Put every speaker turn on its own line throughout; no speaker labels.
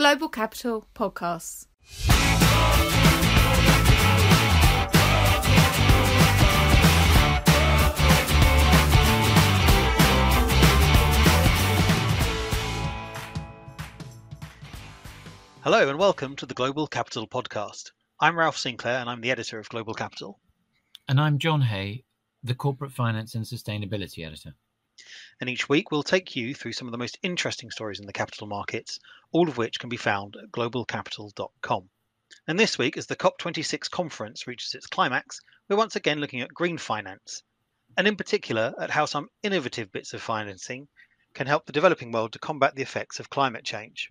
Global Capital Podcasts.
Hello and welcome to the Global Capital Podcast. I'm Ralph Sinclair and I'm the editor of Global Capital.
And I'm John Hay, the Corporate Finance and Sustainability Editor.
And each week we'll take you through some of the most interesting stories in the capital markets, all of which can be found at globalcapital.com. And this week, as the COP26 conference reaches its climax, we're once again looking at green finance, and in particular at how some innovative bits of financing can help the developing world to combat the effects of climate change.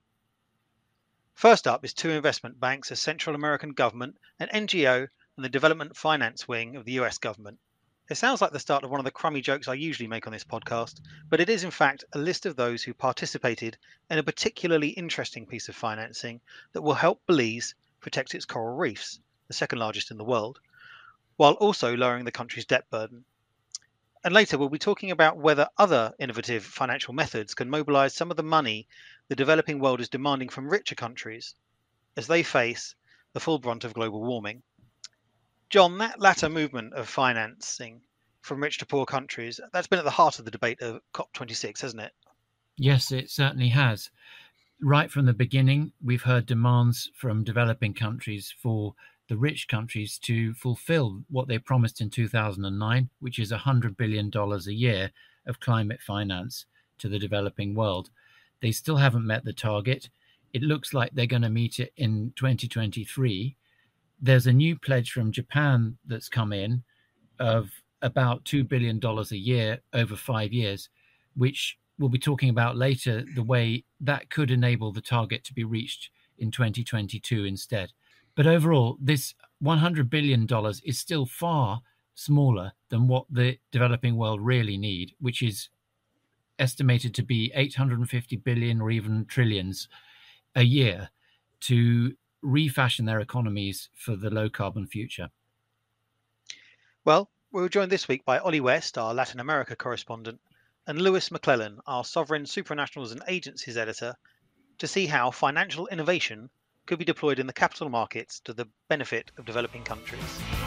First up is two investment banks, a Central American government, an NGO, and the development finance wing of the US government. It sounds like the start of one of the crummy jokes I usually make on this podcast, but it is in fact a list of those who participated in a particularly interesting piece of financing that will help Belize protect its coral reefs, the second largest in the world, while also lowering the country's debt burden. And later we'll be talking about whether other innovative financial methods can mobilise some of the money the developing world is demanding from richer countries as they face the full brunt of global warming. John, that latter movement of financing from rich to poor countries, that's been at the heart of the debate of COP26, hasn't it?
Yes, it certainly has. Right from the beginning, we've heard demands from developing countries for the rich countries to fulfill what they promised in 2009, which is $100 billion a year of climate finance to the developing world. They still haven't met the target. It looks like they're going to meet it in 2023. There's a new pledge from Japan that's come in of about $2 billion a year over 5 years, which we'll be talking about later, the way that could enable the target to be reached in 2022 instead. But overall, this $100 billion is still far smaller than what the developing world really need, which is estimated to be 850 billion or even trillions a year to refashion their economies for the low carbon future.
Well, we're joined this week by Ollie West, our Latin America correspondent, and Lewis McClellan, our Sovereign Supranationals and Agencies editor, to see how financial innovation could be deployed in the capital markets to the benefit of developing countries.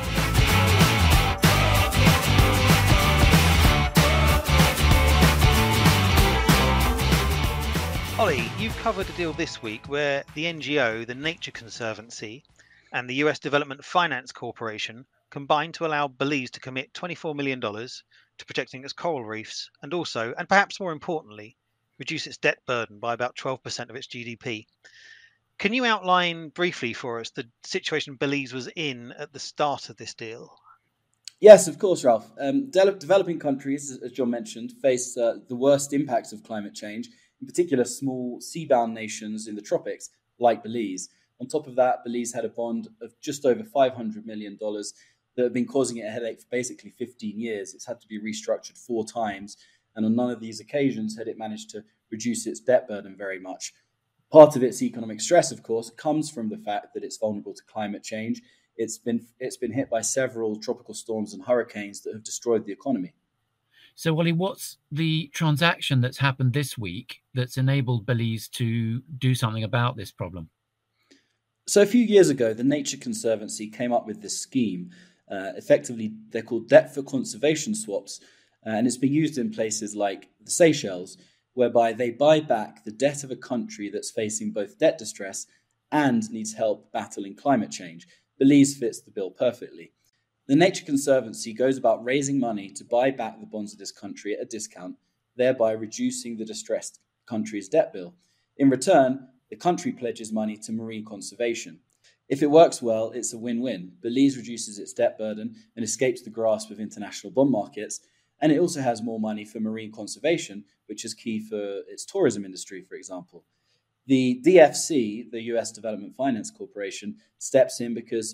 Ollie, you've covered a deal this week where the NGO, the Nature Conservancy, and the US Development Finance Corporation combined to allow Belize to commit $24 million to protecting its coral reefs and also, and perhaps more importantly, reduce its debt burden by about 12% of its GDP. Can you outline briefly for us the situation Belize was in at the start of this deal?
Yes, of course, Ralph. Developing countries, as John mentioned, face the worst impacts of climate change, in particular small seabound nations in the tropics like Belize. On top of that, Belize had a bond of just over $500 million that had been causing it a headache for basically 15 years. It's had to be restructured 4 times, and on none of these occasions had it managed to reduce its debt burden very much. Part of its economic stress, of course, comes from the fact that it's vulnerable to climate change. It's been hit by several tropical storms and hurricanes that have destroyed the economy.
So, Wally, what's the transaction that's happened this week that's enabled Belize to do something about this problem?
So a few years ago, the Nature Conservancy came up with this scheme. Effectively, they're called debt for conservation swaps, and it's been used in places like the Seychelles, whereby they buy back the debt of a country that's facing both debt distress and needs help battling climate change. Belize fits the bill perfectly. The Nature Conservancy goes about raising money to buy back the bonds of this country at a discount, thereby reducing the distressed country's debt bill. In return, the country pledges money to marine conservation. If it works well, it's a win-win. Belize reduces its debt burden and escapes the grasp of international bond markets, and it also has more money for marine conservation, which is key for its tourism industry, for example. The DFC, the US Development Finance Corporation, steps in because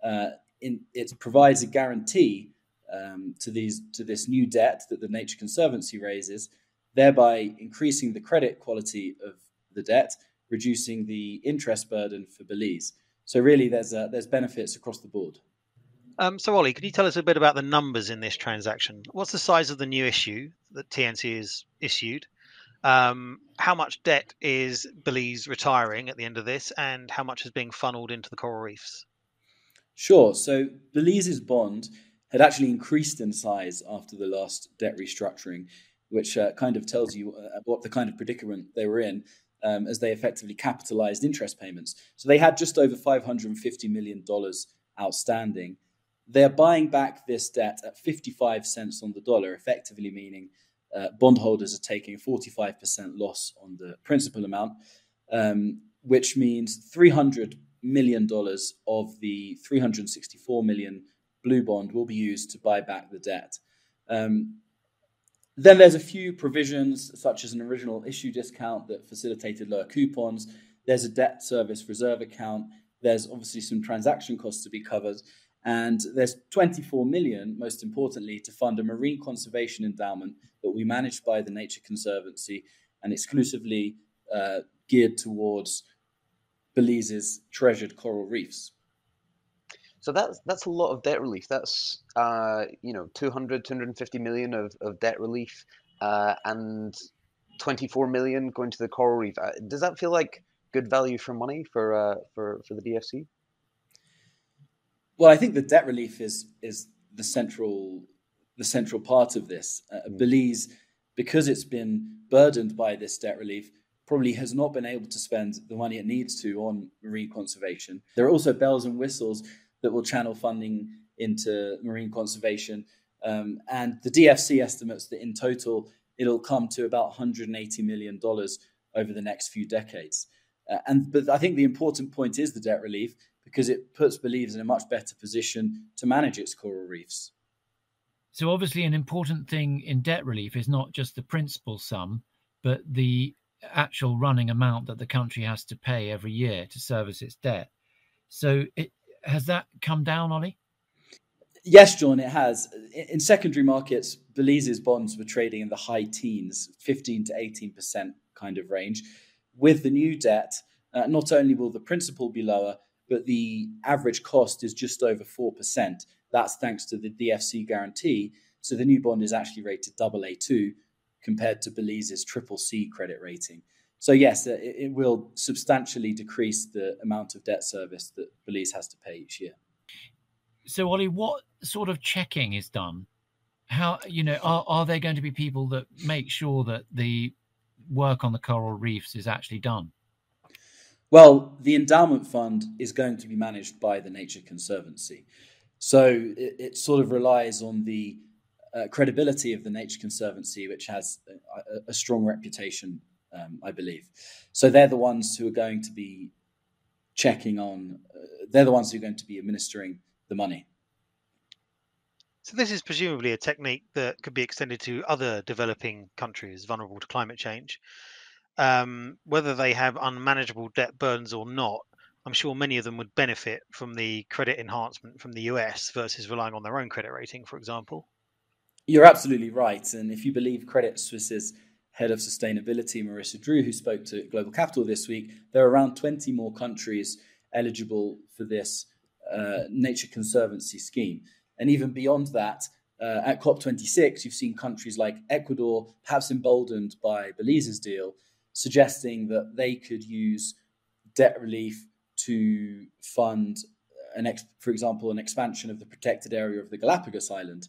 it provides a guarantee to this new debt that the Nature Conservancy raises, thereby increasing the credit quality of the debt, reducing the interest burden for Belize. So really, there's benefits across the board.
So, Ollie, can you tell us a bit about the numbers in this transaction? What's the size of the new issue that TNC has issued? How much debt is Belize retiring at the end of this, and how much is being funneled into the coral reefs?
Sure. So Belize's bond had actually increased in size after the last debt restructuring, which kind of tells you what the kind of predicament they were in, as they effectively capitalized interest payments. So they had just over $550 million outstanding. They're buying back this debt at 55 cents on the dollar, effectively meaning bondholders are taking a 45% loss on the principal amount, which means $300 million of the $364 million blue bond will be used to buy back the debt. Then there's a few provisions, such as an original issue discount that facilitated lower coupons. There's a debt service reserve account. There's obviously some transaction costs to be covered. And there's $24 million, most importantly, to fund a marine conservation endowment that will be managed by the Nature Conservancy and exclusively geared towards Belize's treasured coral reefs.
So that's a lot of debt relief. That's 250 million of debt relief, and 24 million going to the coral reef. Does that feel like good value for money for the DFC?
Well, I think the debt relief is the central part of this. Belize, because it's been burdened by this debt relief, probably has not been able to spend the money it needs to on marine conservation. There are also bells and whistles that will channel funding into marine conservation. And the DFC estimates that in total, it'll come to about $180 million over the next few decades. But I think the important point is the debt relief, because it puts Belize in a much better position to manage its coral reefs.
So obviously an important thing in debt relief is not just the principal sum, but the actual running amount that the country has to pay every year to service its debt. So has that come down, Ollie?
Yes, John, it has. In secondary markets, Belize's bonds were trading in the high teens, 15 to 18% kind of range. With the new debt, not only will the principal be lower, but the average cost is just over 4%. That's thanks to the DFC guarantee. So the new bond is actually rated AA2 compared to Belize's CCC credit rating. So yes, it will substantially decrease the amount of debt service that Belize has to pay each year.
So Ollie, what sort of checking is done? How, are there going to be people that make sure that the work on the coral reefs is actually done?
Well, the endowment fund is going to be managed by the Nature Conservancy. So it sort of relies on the credibility of the Nature Conservancy, which has a strong reputation, I believe. So they're the ones who are going to be checking on, they're the ones who are going to be administering the money.
So this is presumably a technique that could be extended to other developing countries vulnerable to climate change. Whether they have unmanageable debt burdens or not, I'm sure many of them would benefit from the credit enhancement from the US versus relying on their own credit rating, for example.
You're absolutely right. And if you believe Credit Suisse's head of sustainability, Marissa Drew, who spoke to Global Capital this week, there are around 20 more countries eligible for this Nature Conservancy scheme. And even beyond that, at COP26, you've seen countries like Ecuador, perhaps emboldened by Belize's deal, suggesting that they could use debt relief to fund, for example, an expansion of the protected area of the Galapagos Island.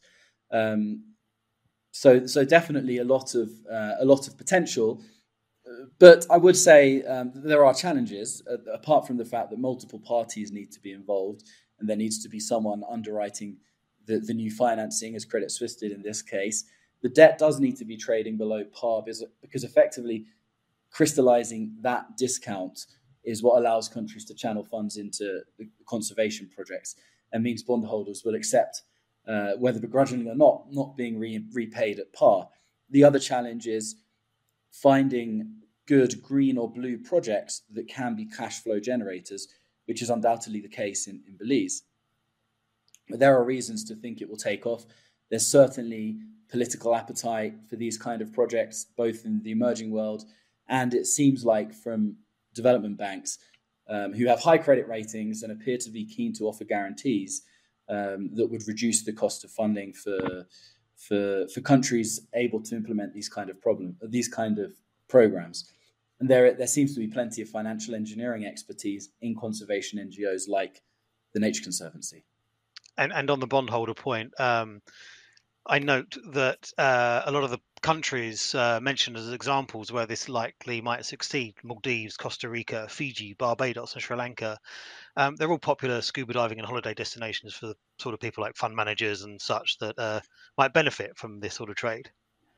So definitely a lot of potential. But I would say there are challenges, apart from the fact that multiple parties need to be involved, and there needs to be someone underwriting the new financing, as Credit Suisse did in this case. The debt does need to be trading below par because effectively crystallizing that discount is what allows countries to channel funds into conservation projects and means bondholders will accept, whether begrudgingly or not being repaid at par. The other challenge is finding good green or blue projects that can be cash flow generators, which is undoubtedly the case in Belize. But there are reasons to think it will take off. There's certainly political appetite for these kind of projects, both in the emerging world, and it seems like from development banks who have high credit ratings and appear to be keen to offer guarantees that would reduce the cost of funding for countries able to implement these kind of programs. And there seems to be plenty of financial engineering expertise in conservation NGOs like the Nature Conservancy.
And on the bondholder point, I note that a lot of the countries mentioned as examples where this likely might succeed, Maldives, Costa Rica, Fiji, Barbados, and Sri Lanka, they're all popular scuba diving and holiday destinations for the sort of people like fund managers and such that might benefit from this sort of trade.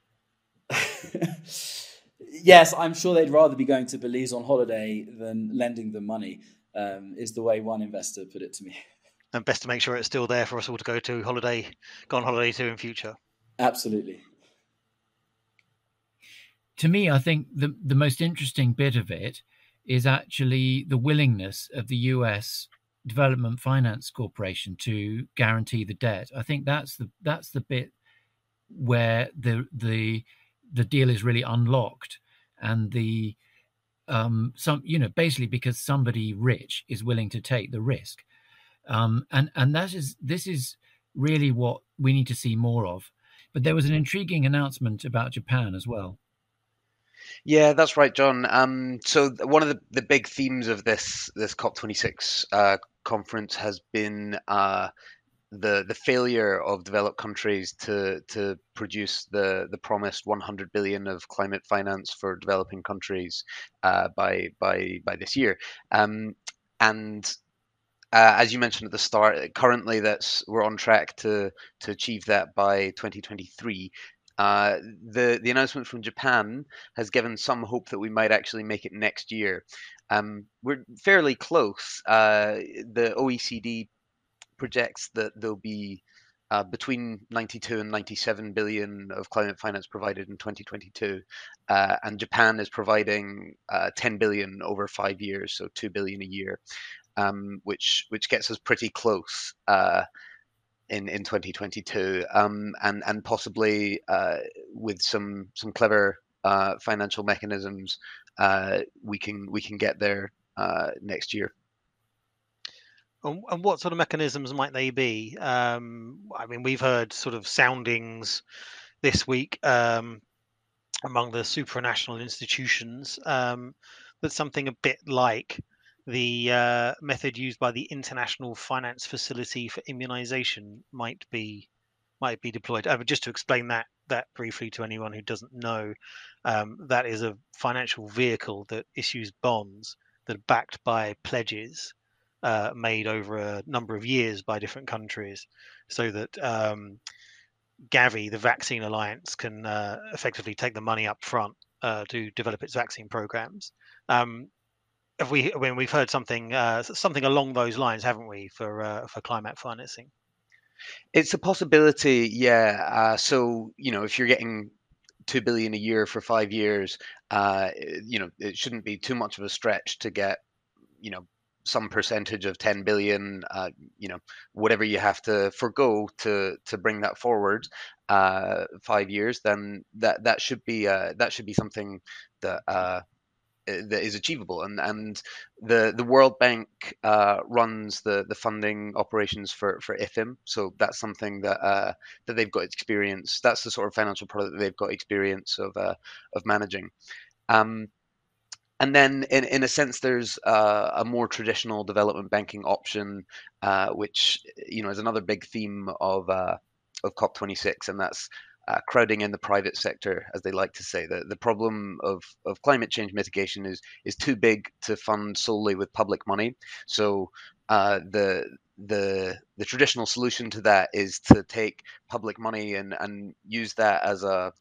Yes, I'm sure they'd rather be going to Belize on holiday than lending them money, is the way one investor put it to me.
And best to make sure it's still there for us all to go on holiday to in future.
Absolutely.
To me, I think the most interesting bit of it is actually the willingness of the US Development Finance Corporation to guarantee the debt. I think that's the bit where the deal is really unlocked, and basically because somebody rich is willing to take the risk, and this is really what we need to see more of. But there was an intriguing announcement about Japan as well.
Yeah, that's right, John. So one of the big themes of this COP26 conference has been the failure of developed countries to produce the promised 100 billion of climate finance for developing countries by this year. And as you mentioned at the start, currently we're on track to achieve that by 2023. The announcement from Japan has given some hope that we might actually make it next year. We're fairly close. The OECD projects that there'll be between 92 and 97 billion of climate finance provided in 2022, and Japan is providing 10 billion over 5 years, so 2 billion a year, which gets us pretty close in 2022, and possibly with some clever financial mechanisms, we can get there next year.
And what sort of mechanisms might they be? I mean, we've heard sort of soundings this week among the supranational institutions that something a bit like the method used by the International Finance Facility for Immunization might be deployed. Just to explain that briefly to anyone who doesn't know, that is a financial vehicle that issues bonds that are backed by pledges made over a number of years by different countries, so that Gavi, the Vaccine Alliance, can effectively take the money up front to develop its vaccine programs. We've heard something along those lines, haven't we, for climate financing?
It's a possibility, yeah. So if you're getting 2 billion a year for 5 years, it shouldn't be too much of a stretch to get some percentage of 10 billion, whatever you have to forgo to bring that forward 5 years, then that should be something that is achievable. And the World Bank runs the funding operations for IFIM, so that's something that they've got experience. That's the sort of financial product that they've got experience of managing. And then, in a sense, there's a more traditional development banking option, which is another big theme of COP26, and that's crowding in the private sector, as they like to say. The problem of climate change mitigation is too big to fund solely with public money. So the traditional solution to that is to take public money and use that as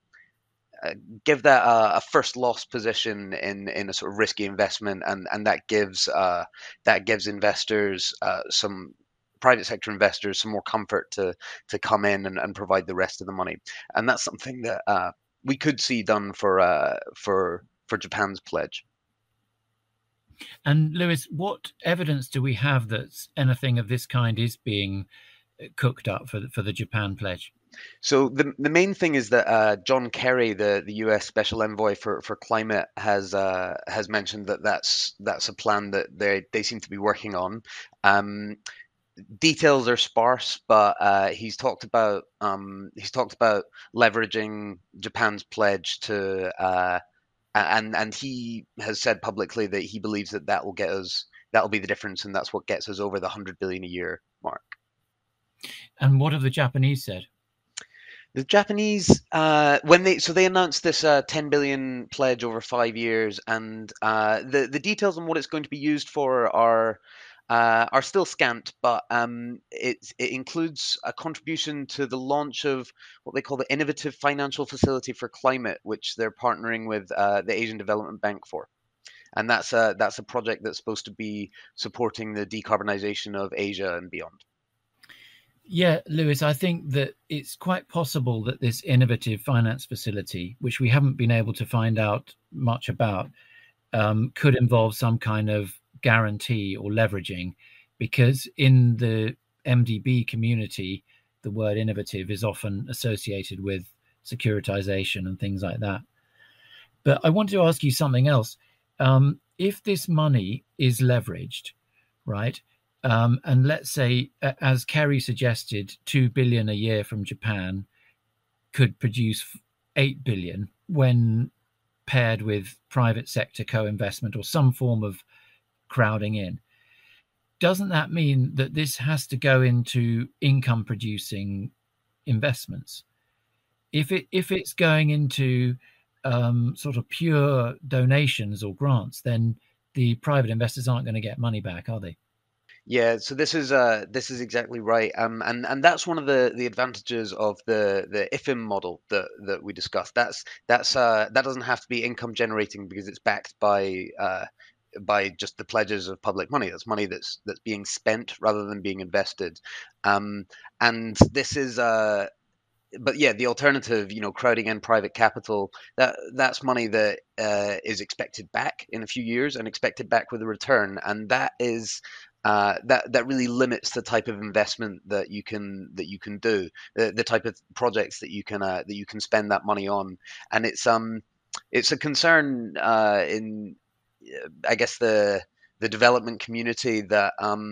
give that a first loss position in a sort of risky investment, and that gives investors, some private sector investors, some more comfort to come in and provide the rest of the money. And that's something that we could see done for Japan's pledge.
And Lewis, what evidence do we have that anything of this kind is being cooked up for the Japan pledge?
So the main thing is that John Kerry, the U.S. Special Envoy for Climate, has mentioned that that's a plan that they seem to be working on. Details are sparse, but he's talked about leveraging Japan's pledge to and he has said publicly that he believes that that'll be the difference, and that's what gets us over the 100 billion a year mark.
And what have the Japanese said?
The Japanese, they announced this 10 billion pledge over 5 years, and the details on what it's going to be used for are still scant, but it includes a contribution to the launch of what they call the Innovative Financial Facility for Climate, which they're partnering with the Asian Development Bank for. And that's a project that's supposed to be supporting the decarbonization of Asia and beyond.
Yeah, Lewis, I think that it's quite possible that this innovative finance facility, which we haven't been able to find out much about, could involve some kind of guarantee or leveraging, because in the MDB community, the word innovative is often associated with securitization and things like that. But I want to ask you something else. If this money is leveraged, right, and let's say, as Kerry suggested, 2 billion a year from Japan could produce 8 billion when paired with private sector co-investment or some form of crowding in. Doesn't that mean that this has to go into income producing investments? If it's going into sort of pure donations or grants, then the private investors aren't going to get money back, are they?
Yeah, so this is exactly right, and that's one of the advantages of the IFFIm model that we discussed. That doesn't have to be income generating because it's backed by just the pledges of public money. That's money that's being spent rather than being invested, and this is. But yeah, the alternative, crowding in private capital, that's money that is expected back in a few years and expected back with a return, and that is. That really limits the type of investment that you can do, the type of projects that you can spend that money on, and it's a concern in I guess the development community that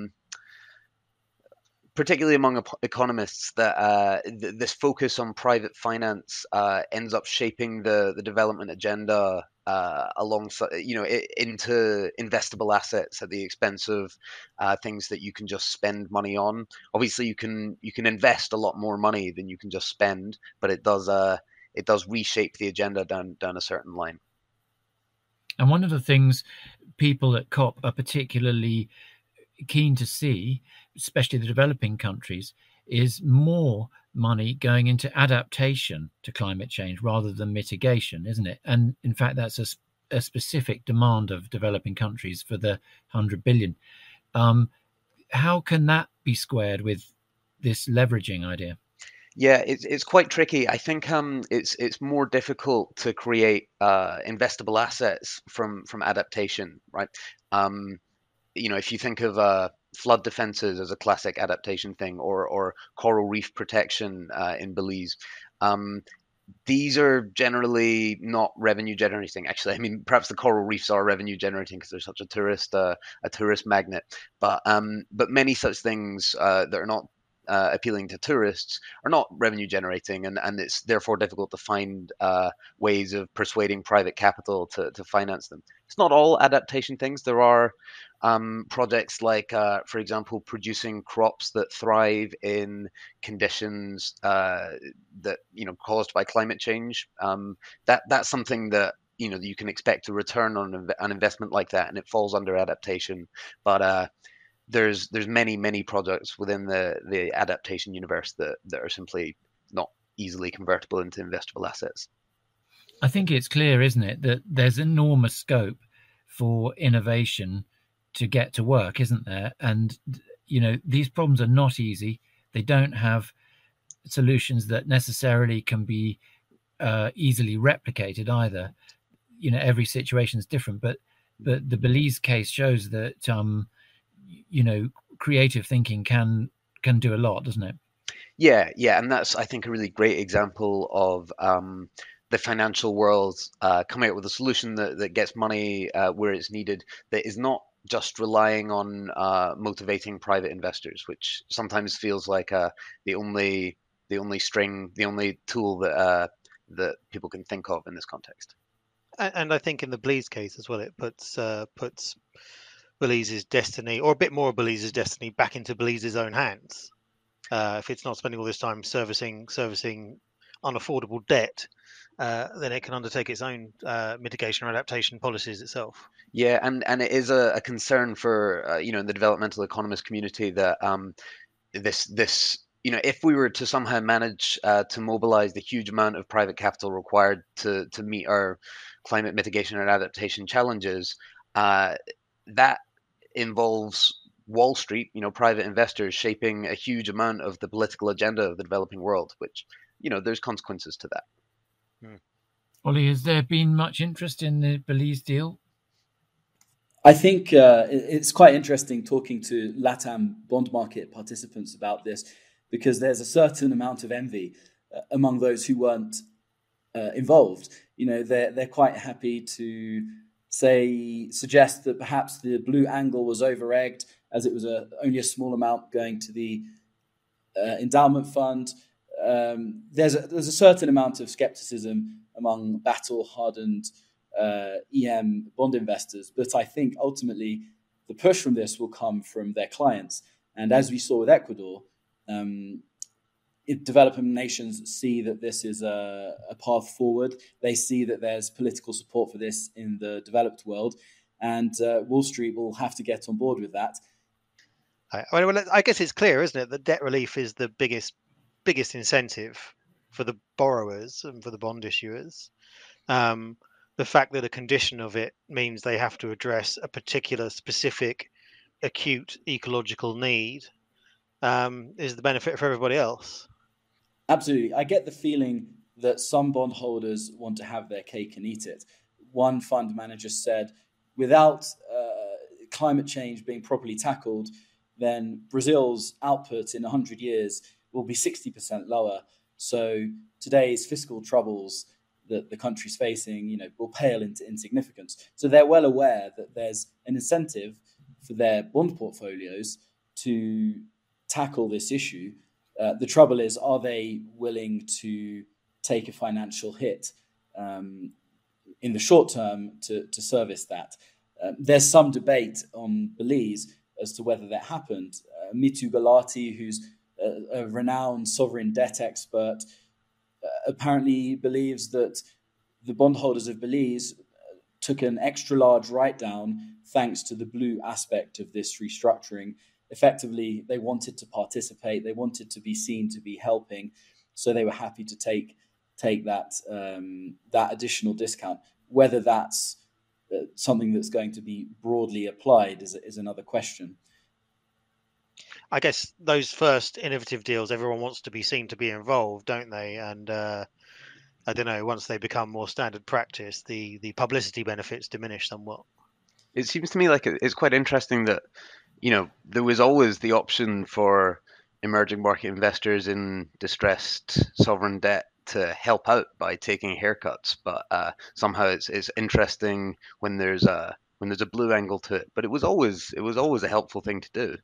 particularly among economists, that this focus on private finance ends up shaping the development agenda alongside, into investable assets at the expense of things that you can just spend money on. Obviously, you can invest a lot more money than you can just spend, but it does reshape the agenda down a certain line.
And one of the things people at COP are particularly keen to see, especially the developing countries, is more money going into adaptation to climate change rather than mitigation, isn't it? And in fact, that's a specific demand of developing countries for the 100 billion. How can that be squared with this leveraging idea?
Yeah, it's quite tricky. I think it's more difficult to create investable assets from adaptation, right? If you think of flood defenses as a classic adaptation thing, or coral reef protection in Belize, these are generally not revenue generating. Actually, I mean, perhaps the coral reefs are revenue generating because they're such a tourist magnet. But many such things that are not appealing to tourists are not revenue generating, and it's therefore difficult to find ways of persuading private capital to finance them. It's not all adaptation things. There are projects like, for example, producing crops that thrive in conditions that caused by climate change. That's something that you can expect a return on an investment like that, and it falls under adaptation. But there's many projects within the adaptation universe that are simply not easily convertible into investable assets.
I think it's clear, isn't it, that there's enormous scope for innovation to get to work, isn't there? And these problems are not easy. They don't have solutions that necessarily can be easily replicated either. Every situation is different, but the Belize case shows that creative thinking can do a lot, doesn't it?
Yeah, and that's, I think, a really great example of the financial world coming up with a solution that gets money where it's needed, that is not just relying on motivating private investors, which sometimes feels like the only tool that people can think of in this context.
And I think in the Belize case as well, it puts Belize's destiny, or a bit more of Belize's destiny, back into Belize's own hands. If it's not spending all this time servicing unaffordable debt, then it can undertake its own mitigation or adaptation policies itself.
Yeah, and it is a concern for in the developmental economist community that this if we were to somehow manage to mobilize the huge amount of private capital required to meet our climate mitigation and adaptation challenges, that involves Wall Street, private investors shaping a huge amount of the political agenda of the developing world, which, there's consequences to that.
Ollie, has there been much interest in the Belize deal?
I think it's quite interesting talking to LATAM bond market participants about this, because there's a certain amount of envy among those who weren't involved. They're quite happy to suggest that perhaps the blue angle was over-egged, as it was only a small amount going to the endowment fund. There's a certain amount of skepticism among battle-hardened EM bond investors, but I think ultimately the push from this will come from their clients. And as we saw with Ecuador, developing nations see that this is a path forward. They see that there's political support for this in the developed world, and Wall Street will have to get on board with that.
Well, I guess it's clear, isn't it, that debt relief is the biggest incentive for the borrowers and for the bond issuers. The fact that a condition of it means they have to address a particular specific acute ecological need is the benefit for everybody else.
Absolutely. I get the feeling that some bondholders want to have their cake and eat it. One fund manager said, without climate change being properly tackled, then Brazil's output in 100 years will be 60% lower. So today's fiscal troubles that the country's facing, will pale into insignificance. So they're well aware that there's an incentive for their bond portfolios to tackle this issue. The trouble is, are they willing to take a financial hit in the short term to service that? There's some debate on Belize as to whether that happened. Mitu Galati, who's a renowned sovereign debt expert, apparently believes that the bondholders of Belize took an extra large write-down thanks to the blue aspect of this restructuring. Effectively, they wanted to participate. They wanted to be seen to be helping, so they were happy to take that additional discount. Whether that's something that's going to be broadly applied is another question.
I guess those first innovative deals, everyone wants to be seen to be involved, don't they? And I don't know, once they become more standard practice, the publicity benefits diminish somewhat.
It seems to me like it's quite interesting that, there was always the option for emerging market investors in distressed sovereign debt to help out by taking haircuts, but somehow it's interesting when there's a blue angle to it. But it was always a helpful thing to do.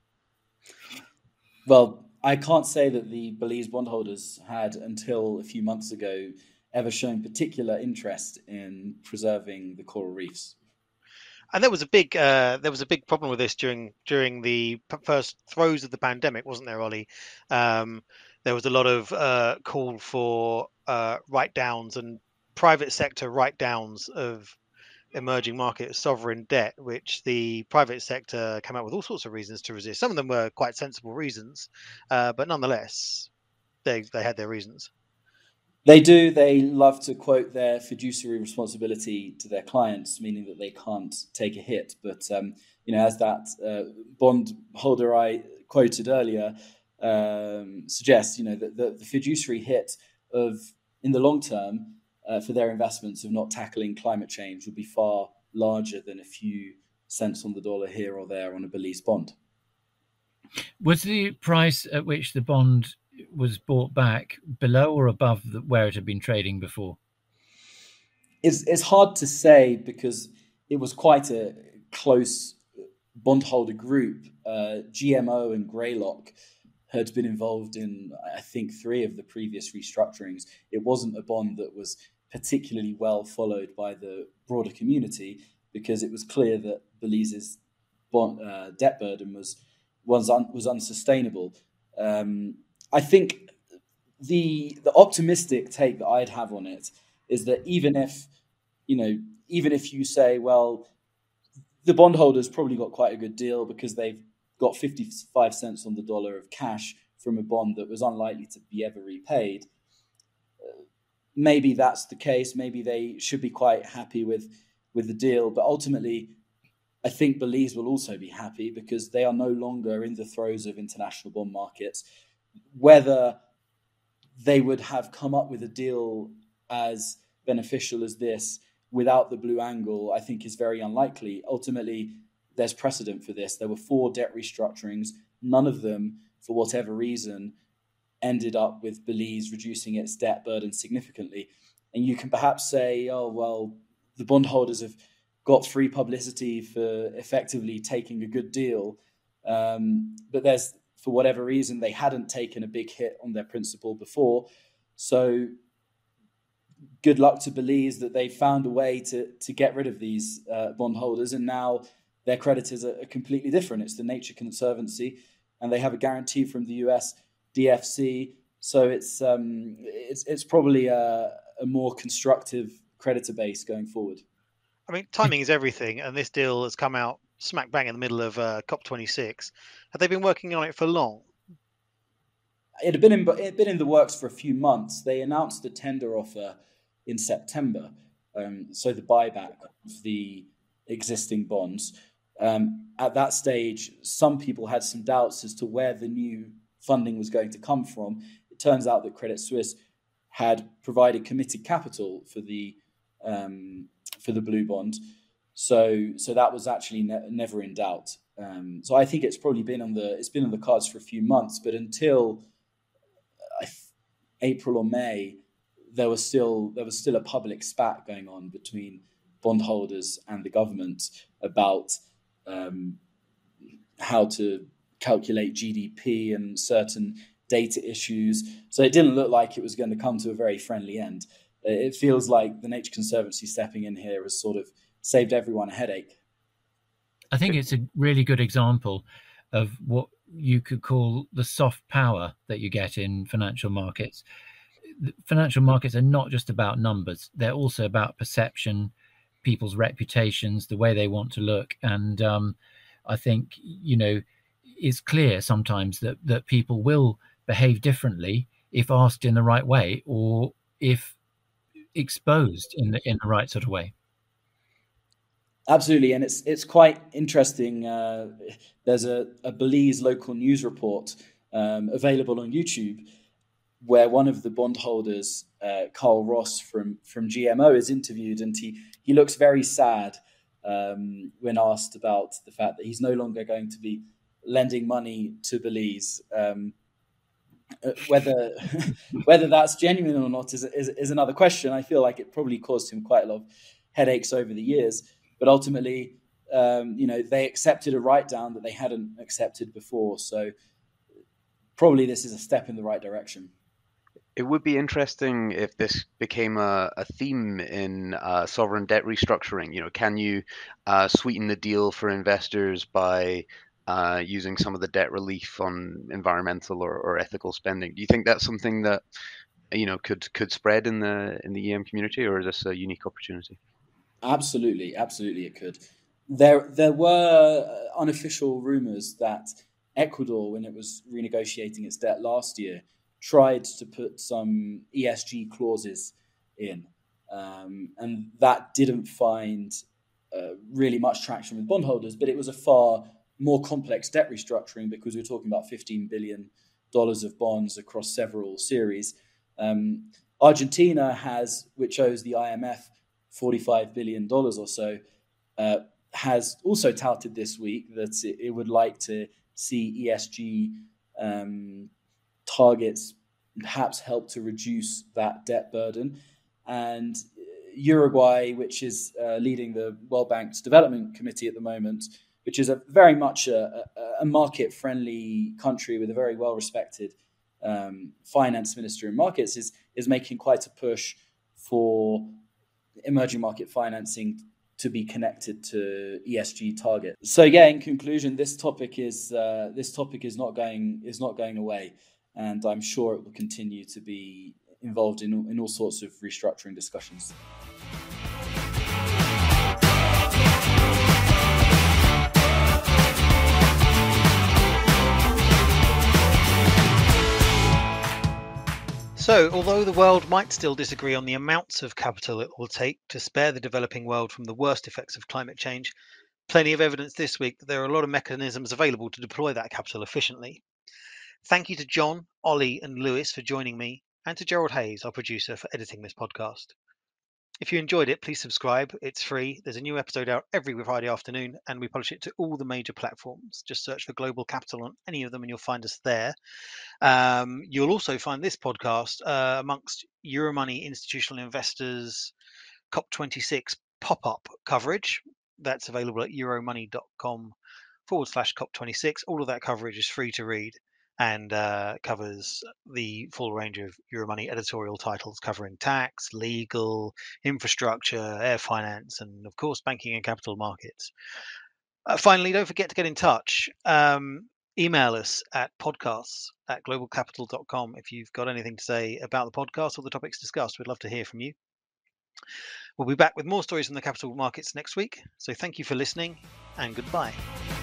Well, I can't say that the Belize bondholders had, until a few months ago, ever shown particular interest in preserving the coral reefs.
And there was a big problem with this during the first throes of the pandemic, wasn't there, Ollie? There was a lot of call for write-downs and private sector write-downs of emerging market sovereign debt, which the private sector came out with all sorts of reasons to resist. Some of them were quite sensible reasons, but nonetheless, they had their reasons.
They do. They love to quote their fiduciary responsibility to their clients, meaning that they can't take a hit. But, as that bond holder I quoted earlier suggests, that the fiduciary hit in the long term for their investments of not tackling climate change would be far larger than a few cents on the dollar here or there on a Belize bond.
Was the price at which the bond was bought back below or above where it had been trading before?
It's hard to say, because it was quite a close bondholder group. GMO and Greylock had been involved in, I think, 3 of the previous restructurings. It wasn't a bond that was particularly well followed by the broader community, because it was clear that Belize's debt burden was unsustainable. I think the optimistic take that I'd have on it is that even if you say, well, the bondholders probably got quite a good deal because they've got 55 cents on the dollar of cash from a bond that was unlikely to be ever repaid. Maybe that's the case. Maybe they should be quite happy with the deal. But ultimately, I think Belize will also be happy because they are no longer in the throes of international bond markets. Whether they would have come up with a deal as beneficial as this without the blue angle, I think is very unlikely. Ultimately, there's precedent for this. There were 4 debt restructurings. None of them, for whatever reason, ended up with Belize reducing its debt burden significantly. And you can perhaps say, oh, well, the bondholders have got free publicity for effectively taking a good deal. But for whatever reason, they hadn't taken a big hit on their principal before. So good luck to Belize that they found a way to get rid of these bondholders. And now their creditors are completely different. It's the Nature Conservancy, and they have a guarantee from the US DFC. So it's probably a more constructive creditor base going forward.
I mean, timing is everything, and this deal has come out smack bang in the middle of COP26. Have they been working on it for long?
It had been in the works for a few months. They announced the tender offer in September, so the buyback of the existing bonds. At that stage, some people had some doubts as to where the new funding was going to come from. It turns out that Credit Suisse had provided committed capital for the blue bond, so that was actually never in doubt. So I think it's probably been on the cards for a few months, but until April or May, there was still a public spat going on between bondholders and the government about how to calculate GDP and certain data issues. So it didn't look like it was going to come to a very friendly end. It feels like the Nature Conservancy stepping in here has sort of saved everyone a headache.
I think it's a really good example of what you could call the soft power that you get in financial markets. Financial markets are not just about numbers. They're also about perception, people's reputations, the way they want to look. And I think, it's clear sometimes that people will behave differently if asked in the right way or if exposed in the right sort of way.
Absolutely, and it's quite interesting. There's a Belize local news report available on YouTube where one of the bondholders, Carl Ross from GMO, is interviewed, and he looks very sad when asked about the fact that he's no longer going to be lending money to Belize. Whether that's genuine or not is another question. I feel like it probably caused him quite a lot of headaches over the years. But ultimately, they accepted a write-down that they hadn't accepted before. So probably this is a step in the right direction.
It would be interesting if this became a theme in sovereign debt restructuring. Can you sweeten the deal for investors by using some of the debt relief on environmental or ethical spending? Do you think that's something that could spread in the EM community, or is this a unique opportunity?
Absolutely, it could. There were unofficial rumors that Ecuador, when it was renegotiating its debt last year, tried to put some ESG clauses in, and that didn't find really much traction with bondholders. But it was a far more complex debt restructuring because we're talking about $15 billion of bonds across several series. Argentina which owes the IMF $45 billion or so, has also touted this week that it would like to see ESG targets perhaps help to reduce that debt burden. And Uruguay, which is leading the World Bank's Development Committee at the moment, which is very much a market-friendly country with a very well-respected finance minister in markets, is making quite a push for emerging market financing to be connected to ESG targets. So yeah, in conclusion, this topic is not going away, and I'm sure it will continue to be involved in all sorts of restructuring discussions.
So, although the world might still disagree on the amounts of capital it will take to spare the developing world from the worst effects of climate change, plenty of evidence this week that there are a lot of mechanisms available to deploy that capital efficiently. Thank you to John, Ollie and Lewis for joining me, and to Gerald Hayes, our producer, for editing this podcast. If you enjoyed it, please subscribe. It's free. There's a new episode out every Friday afternoon, and we publish it to all the major platforms. Just search for Global Capital on any of them, and you'll find us there. You'll also find this podcast amongst Euromoney Institutional Investors COP26 pop-up coverage. That's available at euromoney.com/COP26. All of that coverage is free to read and covers the full range of Euromoney editorial titles covering tax, legal, infrastructure, air finance, and of course, banking and capital markets. Finally, don't forget to get in touch. Email us at podcasts@globalcapital.com if you've got anything to say about the podcast or the topics discussed. We'd love to hear from you. We'll be back with more stories from the capital markets next week. So thank you for listening, and goodbye.